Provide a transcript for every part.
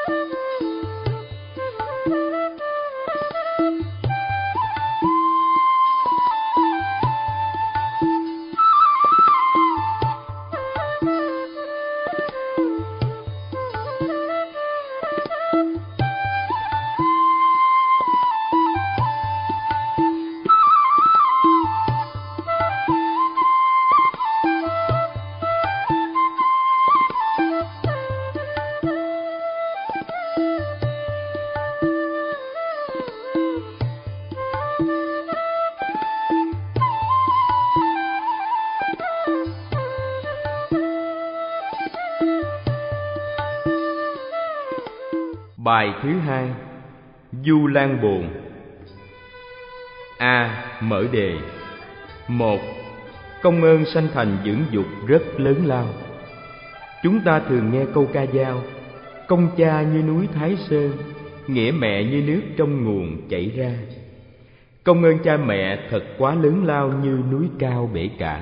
Bài thứ hai, Du Lan Bồn. A. Mở đề. 1. Công ơn sanh thành dưỡng dục rất lớn lao. Chúng ta thường nghe câu ca dao: công cha như núi Thái Sơn, nghĩa mẹ như nước trong nguồn chảy ra. Công ơn cha mẹ thật quá lớn lao như núi cao bể cả.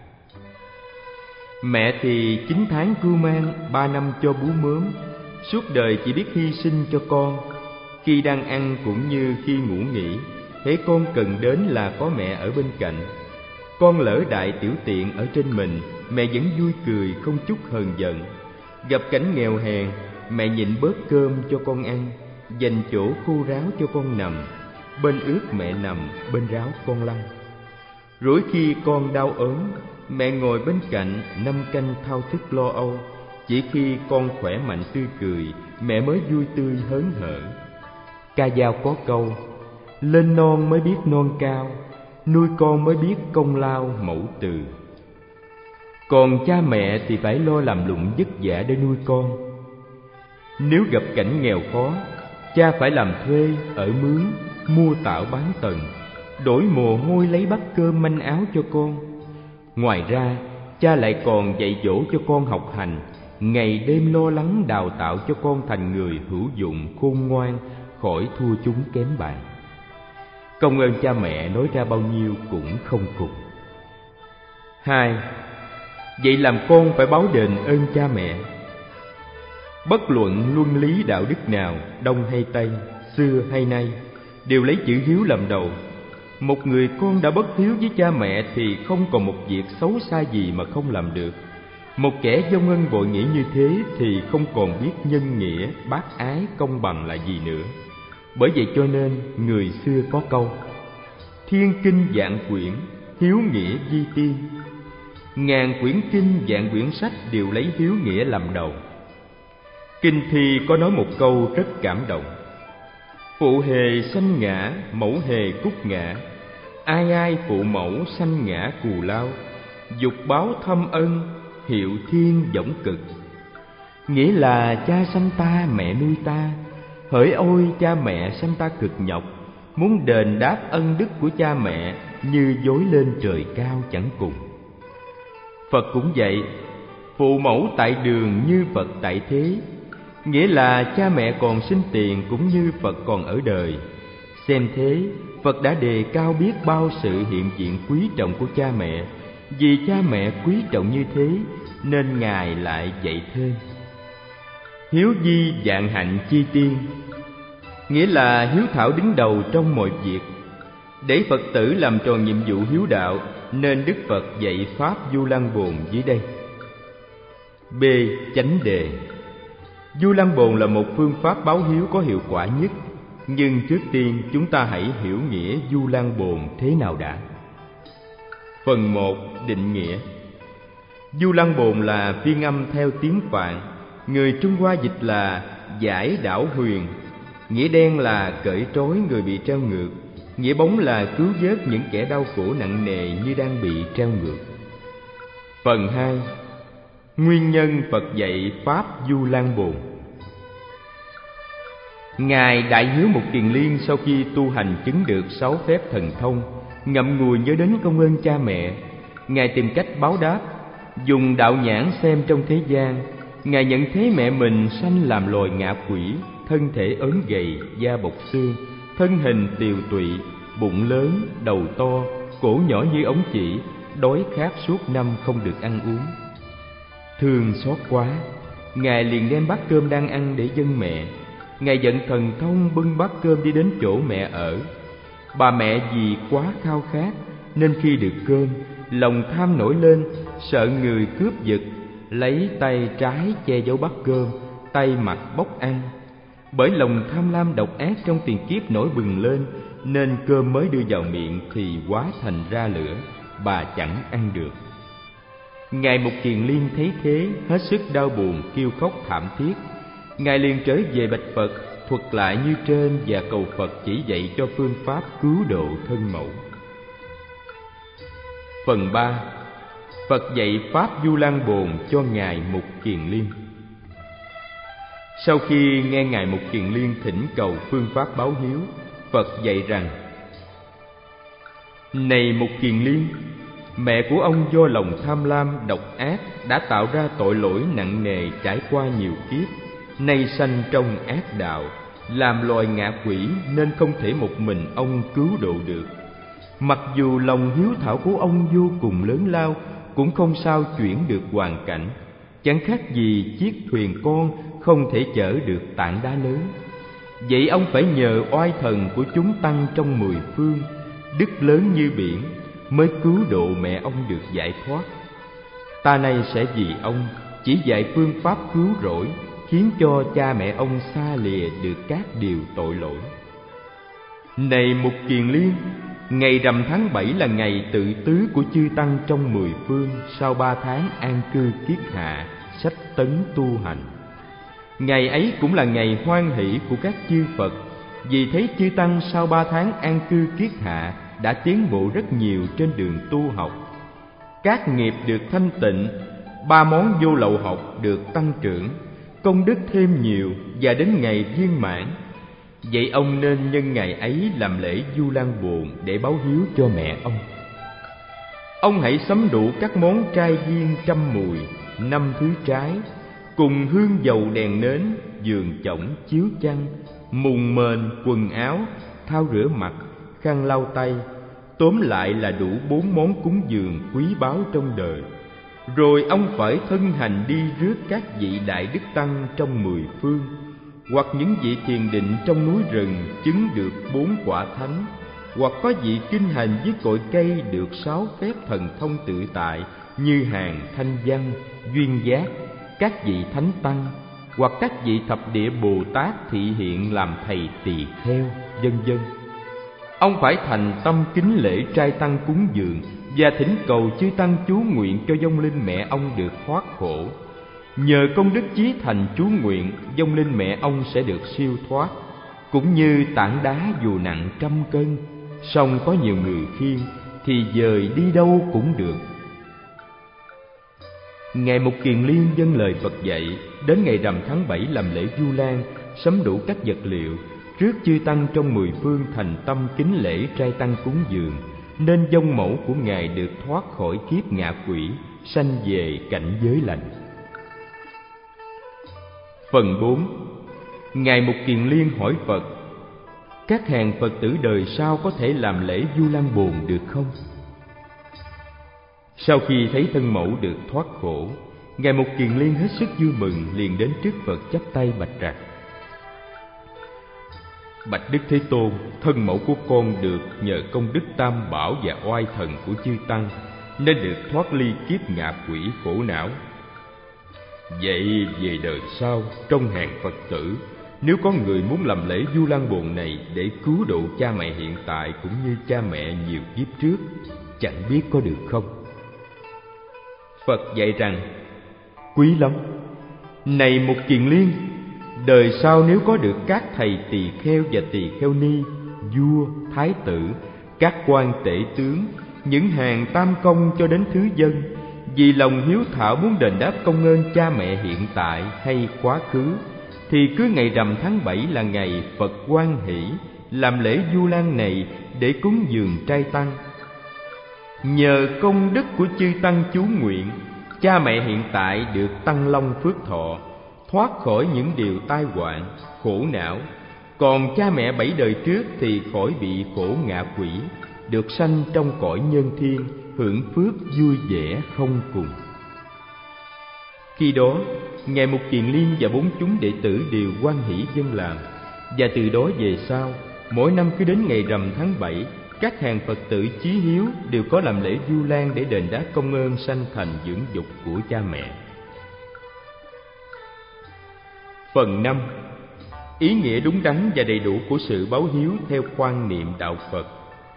Mẹ thì 9 tháng cưu mang, 3 năm cho bú mớm, suốt đời chỉ biết hy sinh cho con. Khi đang ăn cũng như khi ngủ nghỉ, hễ con cần đến là có mẹ ở bên cạnh. Con lỡ đại tiểu tiện ở trên mình, mẹ vẫn vui cười không chút hờn giận. Gặp cảnh nghèo hèn, mẹ nhịn bớt cơm cho con ăn, dành chỗ khô ráo cho con nằm. Bên ướt mẹ nằm, bên ráo con lăn. Rỗi khi con đau ốm, mẹ ngồi bên cạnh năm canh thao thức lo âu. Chỉ khi con khỏe mạnh tươi cười, mẹ mới vui tươi hớn hở. Ca dao có câu: lên non mới biết non cao, nuôi con mới biết công lao mẫu từ. Còn cha mẹ thì phải lo làm lụng vất vả để nuôi con. Nếu gặp cảnh nghèo khó, cha phải làm thuê, ở mướn, mua tảo bán tần, đổi mồ hôi lấy bát cơm manh áo cho con. Ngoài ra, cha lại còn dạy dỗ cho con học hành, ngày đêm lo lắng đào tạo cho con thành người hữu dụng khôn ngoan, khỏi thua chúng kém bạn. Công ơn cha mẹ nói ra bao nhiêu cũng không cùng. 2. Vậy làm con phải báo đền ơn cha mẹ. Bất luận luân lý đạo đức nào, Đông hay Tây, xưa hay nay, đều lấy chữ hiếu làm đầu. Một người con đã bất hiếu với cha mẹ thì không còn một việc xấu xa gì mà không làm được. Một kẻ vong ân bội nghĩa như thế thì không còn biết nhân nghĩa, bác ái, công bằng là gì nữa. Bởi vậy cho nên người xưa có câu: thiên kinh vạn quyển, hiếu nghĩa vi tiên. Ngàn quyển kinh, vạn quyển sách đều lấy hiếu nghĩa làm đầu. Kinh Thi có nói một câu rất cảm động: phụ hề sanh ngã, mẫu hề cúc ngã. Ai ai phụ mẫu sanh ngã cù lao. Dục báo thâm ân, hiệu thiên võng cực. Nghĩa là cha sanh ta, mẹ nuôi ta. Hỡi ôi cha mẹ sanh ta cực nhọc, muốn đền đáp ân đức của cha mẹ như dối lên trời cao chẳng cùng. Phật cũng vậy, phụ mẫu tại đường như Phật tại thế. Nghĩa là cha mẹ còn sinh tiền cũng như Phật còn ở đời. Xem thế, Phật đã đề cao biết bao sự hiện diện quý trọng của cha mẹ. Vì cha mẹ quý trọng như thế nên Ngài lại dạy thêm: hiếu vi vạn hạnh chi tiên. Nghĩa là hiếu thảo đứng đầu trong mọi việc. Để Phật tử làm tròn nhiệm vụ hiếu đạo nên Đức Phật dạy pháp Du Lan Bồn dưới đây. B. Chánh đề. Du Lan Bồn là một phương pháp báo hiếu có hiệu quả nhất. Nhưng trước tiên chúng ta hãy hiểu nghĩa Du Lan Bồn thế nào đã. Phần 1. Định nghĩa. Du Lan Bồn là phiên âm theo tiếng Phạn. Người Trung Hoa dịch là giải đảo huyền. Nghĩa đen là cởi trói người bị treo ngược. Nghĩa bóng là cứu vớt những kẻ đau khổ nặng nề như đang bị treo ngược. Phần 2. Nguyên nhân Phật dạy pháp Du Lan Bồn. Ngài Đại Hiếu Mục Kiền Liên sau khi tu hành chứng được 6 phép thần thông, ngậm ngùi nhớ đến công ơn cha mẹ. Ngài tìm cách báo đáp, dùng đạo nhãn xem trong thế gian. Ngài nhận thấy mẹ mình sanh làm loài ngạ quỷ, thân thể ốm gầy, da bọc xương, thân hình tiều tụy, bụng lớn, đầu to, cổ nhỏ như ống chỉ, đói khát suốt năm không được ăn uống. Thương xót quá, Ngài liền đem bát cơm đang ăn để dâng mẹ. Ngài giận thần thông bưng bát cơm đi đến chỗ mẹ ở. Bà mẹ vì quá khao khát nên khi được cơm, lòng tham nổi lên, sợ người cướp giật, lấy tay trái che giấu bát cơm, tay mặt bóc ăn. Bởi lòng tham lam độc ác trong tiền kiếp nổi bừng lên, nên cơm mới đưa vào miệng thì hóa thành ra lửa, bà chẳng ăn được. Ngài Mục Kiền Liên thấy thế, hết sức đau buồn, kêu khóc thảm thiết. Ngài liền trở về bạch Phật, thuật lại như trên và cầu Phật chỉ dạy cho phương pháp cứu độ thân mẫu. Phần 3. Phật dạy pháp Du Lan Bồn cho Ngài Mục Kiền Liên. Sau khi nghe Ngài Mục Kiền Liên thỉnh cầu phương pháp báo hiếu, Phật dạy rằng: Này Mục Kiền Liên, mẹ của ông do lòng tham lam độc ác đã tạo ra tội lỗi nặng nề trải qua nhiều kiếp, nay sanh trong ác đạo, làm loài ngạ quỷ nên không thể một mình ông cứu độ được. Mặc dù lòng hiếu thảo của ông vô cùng lớn lao, cũng không sao chuyển được hoàn cảnh, chẳng khác gì chiếc thuyền con không thể chở được tảng đá lớn. Vậy ông phải nhờ oai thần của chúng tăng trong 10 phương, đức lớn như biển, mới cứu độ mẹ ông được giải thoát. Ta nay sẽ vì ông chỉ dạy phương pháp cứu rỗi, khiến cho cha mẹ ông xa lìa được các điều tội lỗi. Này Mục Kiền Liên, ngày rằm tháng 7 là ngày tự tứ của chư tăng trong 10 phương, sau 3 tháng an cư kiết hạ, sách tấn tu hành. Ngày ấy cũng là ngày hoan hỷ của các chư Phật, vì thấy chư tăng sau 3 tháng an cư kiết hạ đã tiến bộ rất nhiều trên đường tu học. Các nghiệp được thanh tịnh, 3 món vô lậu học được tăng trưởng, công đức thêm nhiều và đến ngày viên mãn. Vậy ông nên nhân ngày ấy làm lễ Du Lan Bồn để báo hiếu cho mẹ ông. Ông hãy sắm đủ các món trai viên trăm mùi, 5 thứ trái, cùng hương dầu đèn nến, giường chõng chiếu chăn, mùng mền, quần áo, thau rửa mặt, khăn lau tay. Tóm lại là đủ 4 món cúng dường quý báu trong đời. Rồi ông phải thân hành đi rước các vị đại đức tăng trong 10 phương, hoặc những vị thiền định trong núi rừng chứng được 4 quả thánh, hoặc có vị kinh hành với cội cây được 6 phép thần thông tự tại như Hàng Thanh Văn, Duyên Giác, các vị thánh tăng, hoặc các vị thập địa Bồ Tát thị hiện làm thầy tỳ kheo, vân vân. Ông phải thành tâm kính lễ trai tăng cúng dường và thỉnh cầu chư tăng chú nguyện cho vong linh mẹ ông được thoát khổ. Nhờ công đức chí thành chú nguyện, vong linh mẹ ông sẽ được siêu thoát. Cũng như tảng đá dù nặng 100 cân, song có nhiều người khiêng thì dời đi đâu cũng được. Ngài Mục Kiền Liên vâng lời Phật dạy, đến ngày rằm tháng 7 làm lễ Du Lan, sắm đủ các vật liệu, rước chư tăng trong 10 phương thành tâm kính lễ trai tăng cúng dường, nên vong mẫu của Ngài được thoát khỏi kiếp ngạ quỷ, sanh về cảnh giới lành. Phần 4. Ngài Mục Kiền Liên hỏi Phật: các hàng Phật tử đời sau có thể làm lễ Du Lan Bồn được không? Sau khi thấy thân mẫu được thoát khổ, Ngài Mục Kiền Liên hết sức vui mừng, liền đến trước Phật chắp tay bạch rằng: Bạch Đức Thế Tôn, thân mẫu của con được nhờ công đức Tam Bảo và oai thần của chư tăng nên được thoát ly kiếp ngạ quỷ khổ não. Vậy về đời sau, trong hàng Phật tử, nếu có người muốn làm lễ Du Lan Bồn này để cứu độ cha mẹ hiện tại cũng như cha mẹ nhiều kiếp trước, chẳng biết có được không? Phật dạy rằng: quý lắm. Này Mục Kiền Liên, đời sau nếu có được các thầy tỳ kheo và tỳ kheo ni, vua, thái tử, các quan tể tướng, những hàng tam công cho đến thứ dân, vì lòng hiếu thảo muốn đền đáp công ơn cha mẹ hiện tại hay quá khứ, thì cứ ngày rằm tháng 7 là ngày Phật hoan hỷ làm lễ Du Lan này để cúng dường trai tăng. Nhờ công đức của chư tăng chú nguyện, cha mẹ hiện tại được tăng long phước thọ, thoát khỏi những điều tai họa, khổ não. Còn cha mẹ 7 đời trước thì khỏi bị khổ ngạ quỷ, được sanh trong cõi nhân thiên, hưởng phước vui vẻ không cùng. Khi đó, Ngài Mục Kiền Liên và 4 chúng đệ tử đều hoan hỷ dâng làm. Và từ đó về sau, mỗi năm cứ đến ngày rằm tháng 7, các hàng Phật tử chí hiếu đều có làm lễ Vu Lan để đền đáp công ơn sanh thành dưỡng dục của cha mẹ. Phần 5. Ý nghĩa đúng đắn và đầy đủ của sự báo hiếu theo quan niệm đạo Phật.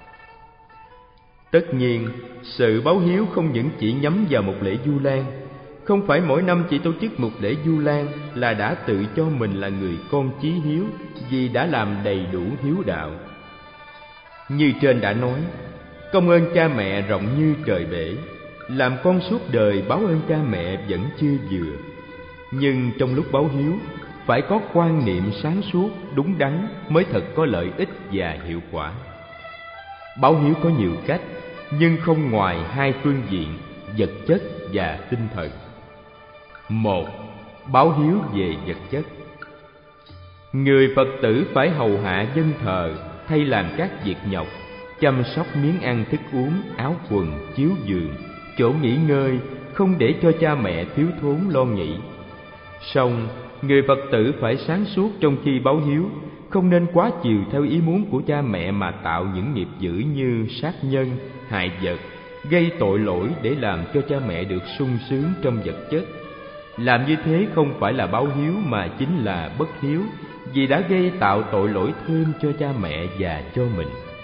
Tất nhiên, sự báo hiếu không những chỉ nhắm vào một lễ Vu Lan. Không phải mỗi năm chỉ tổ chức một lễ Vu Lan là đã tự cho mình là người con chí hiếu, vì đã làm đầy đủ hiếu đạo. Như trên đã nói, công ơn cha mẹ rộng như trời bể, làm con suốt đời báo ơn cha mẹ vẫn chưa vừa. Nhưng trong lúc báo hiếu, phải có quan niệm sáng suốt, đúng đắn mới thật có lợi ích và hiệu quả. Báo hiếu có nhiều cách, nhưng không ngoài 2 phương diện, vật chất và tinh thần. 1. Báo hiếu về vật chất. Người Phật tử phải hầu hạ dân thờ, thay làm các việc nhọc, chăm sóc miếng ăn thức uống, áo quần, chiếu giường, chỗ nghỉ ngơi, không để cho cha mẹ thiếu thốn lo nghĩ. Song người Phật tử phải sáng suốt trong khi báo hiếu, không nên quá chiều theo ý muốn của cha mẹ mà tạo những nghiệp dữ như sát nhân, hại vật, gây tội lỗi để làm cho cha mẹ được sung sướng trong vật chất. Làm như thế không phải là báo hiếu mà chính là bất hiếu, vì đã gây tạo tội lỗi thêm cho cha mẹ và cho mình.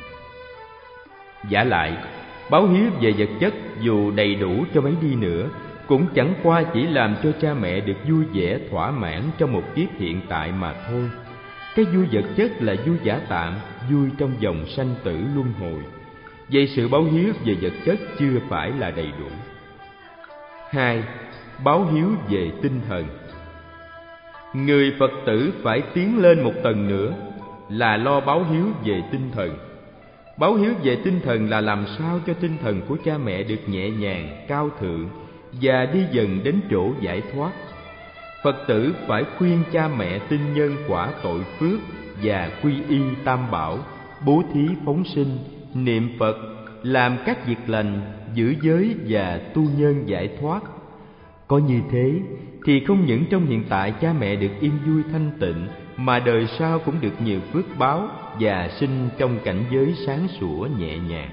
Vả lại, báo hiếu về vật chất dù đầy đủ cho mấy đi nữa, cũng chẳng qua chỉ làm cho cha mẹ được vui vẻ thỏa mãn trong một kiếp hiện tại mà thôi. Cái vui vật chất là vui giả tạm, vui trong dòng sanh tử luân hồi. Vậy sự báo hiếu về vật chất chưa phải là đầy đủ. 2. Báo hiếu về tinh thần. Người Phật tử phải tiến lên một tầng nữa, là lo báo hiếu về tinh thần. Báo hiếu về tinh thần là làm sao cho tinh thần của cha mẹ được nhẹ nhàng, cao thượng và đi dần đến chỗ giải thoát. Phật tử phải khuyên cha mẹ tin nhân quả tội phước và quy y tam bảo, bố thí phóng sinh, niệm Phật, làm các việc lành, giữ giới và tu nhân giải thoát. Có như thế thì không những trong hiện tại cha mẹ được yên vui thanh tịnh, mà đời sau cũng được nhiều phước báo và sinh trong cảnh giới sáng sủa nhẹ nhàng.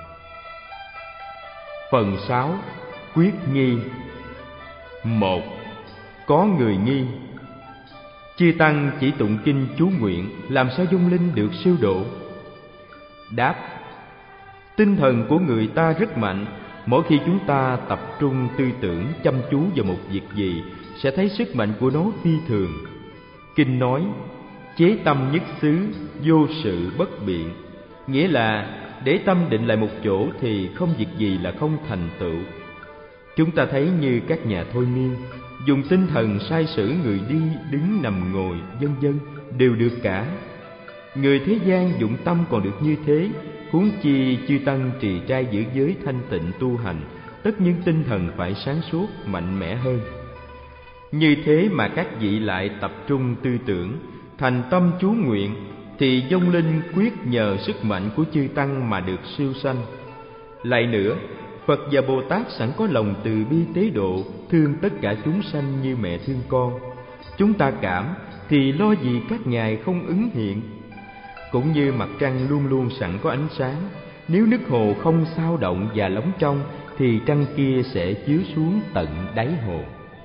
Phần 6. Quyết nghi. 1. Có người nghi. Chư tăng chỉ tụng kinh chú nguyện, làm sao vong linh được siêu độ? Đáp: tinh thần của người ta rất mạnh. Mỗi khi chúng ta tập trung tư tưởng chăm chú vào một việc gì, sẽ thấy sức mạnh của nó phi thường. Kinh nói: chế tâm nhất xứ, vô sự bất biện. Nghĩa là để tâm định lại một chỗ thì không việc gì là không thành tựu. Chúng ta thấy như các nhà thôi miên, dùng tinh thần sai sử người đi, đứng, nằm, ngồi, vân vân đều được cả. Người thế gian dụng tâm còn được như thế, huống chi chư tăng trì trai giữ giới thanh tịnh tu hành, tất nhiên tinh thần phải sáng suốt, mạnh mẽ hơn. Như thế mà các vị lại tập trung tư tưởng, thành tâm chú nguyện, thì vong linh quyết nhờ sức mạnh của chư tăng mà được siêu sanh. Lại nữa, Phật và Bồ Tát sẵn có lòng từ bi tế độ, thương tất cả chúng sanh như mẹ thương con. Chúng ta cảm thì lo gì các ngài không ứng hiện. Cũng như mặt trăng luôn luôn sẵn có ánh sáng, nếu nước hồ không sao động và lóng trong thì trăng kia sẽ chiếu xuống tận đáy hồ.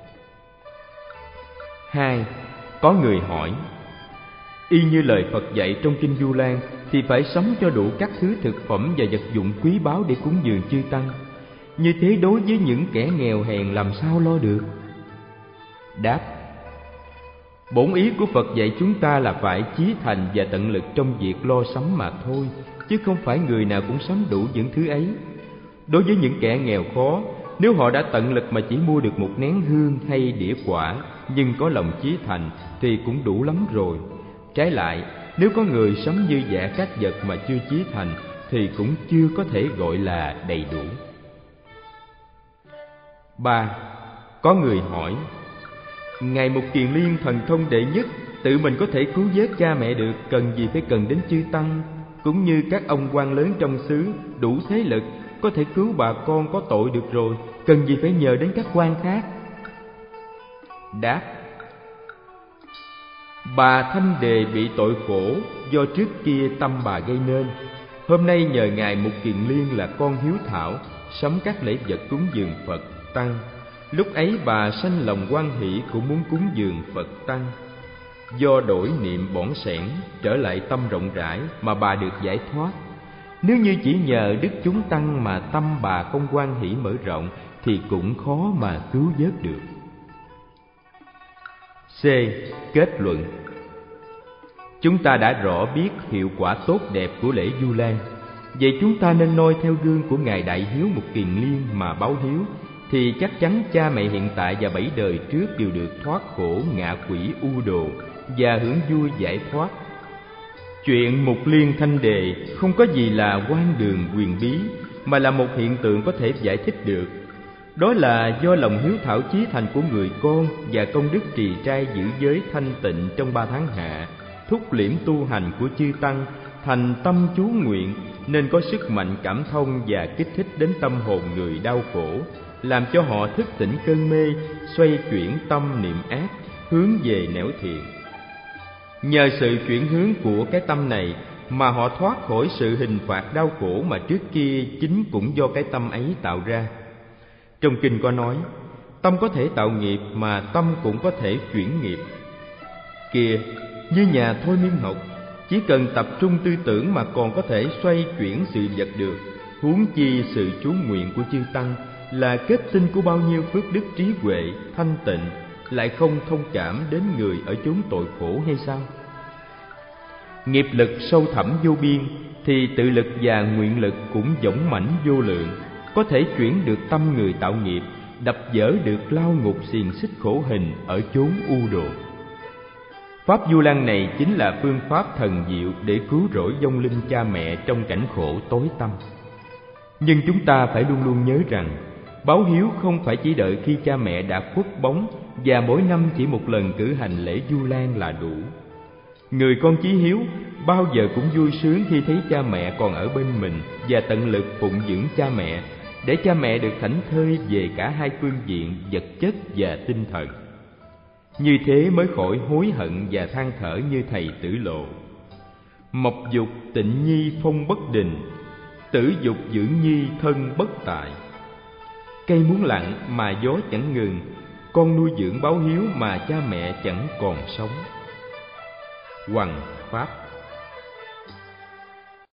2. Có người hỏi: y như lời Phật dạy trong kinh Vu Lan thì phải sắm cho đủ các thứ thực phẩm và vật dụng quý báu để cúng dường chư tăng. Như thế đối với những kẻ nghèo hèn làm sao lo được? Đáp: bổn ý của Phật dạy chúng ta là phải chí thành và tận lực trong việc lo sắm mà thôi, chứ không phải người nào cũng sắm đủ những thứ ấy. Đối với những kẻ nghèo khó, nếu họ đã tận lực mà chỉ mua được một nén hương hay đĩa quả, nhưng có lòng chí thành thì cũng đủ lắm rồi. Trái lại, nếu có người sắm dư dả các vật mà chưa chí thành thì cũng chưa có thể gọi là đầy đủ. 3. Có người hỏi: ngài Mục Kiền Liên thần thông đệ nhất, tự mình có thể cứu vớt cha mẹ được, cần gì phải cần đến chư tăng? Cũng như các ông quan lớn trong xứ đủ thế lực có thể cứu bà con có tội được rồi, cần gì phải nhờ đến các quan khác? Đáp: bà Thanh Đề bị tội khổ do trước kia tâm bà gây nên. Hôm nay nhờ Ngài Mục Kiền Liên là con hiếu thảo, sắm các lễ vật cúng dường Phật Tăng. Lúc ấy bà sanh lòng hoan hỷ cũng muốn cúng dường Phật Tăng. Do đổi niệm bỏng sẻn, trở lại tâm rộng rãi mà bà được giải thoát. Nếu như chỉ nhờ đức chúng tăng mà tâm bà không hoan hỷ mở rộng thì cũng khó mà cứu vớt được. C. Kết luận. Chúng ta đã rõ biết hiệu quả tốt đẹp của lễ Vu Lan. Vậy chúng ta nên noi theo gương của Ngài Đại Hiếu Mục Kiền Liên mà báo hiếu, thì chắc chắn cha mẹ hiện tại và 7 đời trước đều được thoát khổ ngạ quỷ u đồ và hưởng vui giải thoát. Chuyện Mục Liên Thanh Đề không có gì là hoang đường huyền bí, mà là một hiện tượng có thể giải thích được. Đó là do lòng hiếu thảo chí thành của người con và công đức trì trai giữ giới thanh tịnh trong 3 tháng hạ, thúc liễm tu hành của chư tăng, thành tâm chú nguyện, nên có sức mạnh cảm thông và kích thích đến tâm hồn người đau khổ, làm cho họ thức tỉnh cơn mê, xoay chuyển tâm niệm ác, hướng về nẻo thiện. Nhờ sự chuyển hướng của cái tâm này mà họ thoát khỏi sự hình phạt đau khổ mà trước kia chính cũng do cái tâm ấy tạo ra. Trong kinh có nói, tâm có thể tạo nghiệp mà tâm cũng có thể chuyển nghiệp. Kìa, như nhà thôi miên học, chỉ cần tập trung tư tưởng mà còn có thể xoay chuyển sự vật được, huống chi sự chú nguyện của chư tăng là kết tinh của bao nhiêu phước đức trí huệ, thanh tịnh, lại không thông cảm đến người ở chốn tội khổ hay sao? Nghiệp lực sâu thẳm vô biên, thì tự lực và nguyện lực cũng dũng mãnh vô lượng, có thể chuyển được tâm người tạo nghiệp, đập vỡ được lao ngục xiềng xích khổ hình ở chốn u đồ. Pháp Vu Lan này chính là phương pháp thần diệu để cứu rỗi vong linh cha mẹ trong cảnh khổ tối tăm. Nhưng chúng ta phải luôn luôn nhớ rằng, báo hiếu không phải chỉ đợi khi cha mẹ đã khuất bóng và mỗi năm chỉ một lần cử hành lễ Vu Lan là đủ. Người con chí hiếu bao giờ cũng vui sướng khi thấy cha mẹ còn ở bên mình và tận lực phụng dưỡng cha mẹ, để cha mẹ được thảnh thơi về cả hai phương diện vật chất và tinh thần. Như thế mới khỏi hối hận và than thở như thầy Tử Lộ: mộc dục tịnh nhi phong bất đình, tử dục dưỡng nhi thân bất tại. Cây muốn lặng mà gió chẳng ngừng, con nuôi dưỡng báo hiếu mà cha mẹ chẳng còn sống. Hoằng Pháp.